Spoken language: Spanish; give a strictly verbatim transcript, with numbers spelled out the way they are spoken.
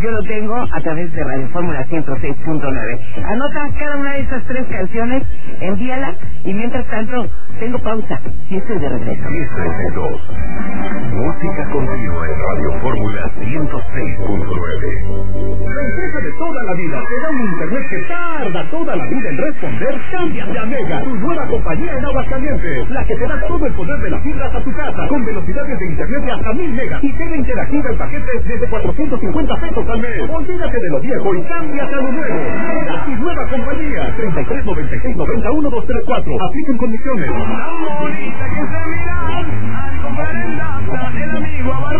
yo lo tengo a través de Radio Fórmula ciento seis punto nueve. Anota cada una de esas tres canciones, envíala, y mientras tanto, tengo pausa, y estoy de regreso. diez treinta y dos. Música continua en Radio Fórmula ciento seis punto nueve. La empresa de toda la vida te da un internet que tarda toda la vida en responder. Cámbiate a Mega, tu nueva compañía en Aguascalientes, la que te da todo el poder de las fibras a tu casa, con velocidades de internet de hasta mil megas y tele interactiva en paquetes desde cuatrocientos cincuenta pesos al mes. Olvídate de lo viejo y cámbiate a lo nuevo. Mega, tu nueva compañía. treinta y tres noventa y seis noventa uno dos tres cuatro. Apliquen condiciones. Tan bonita que se mira al comprar en Dapsa, el amigo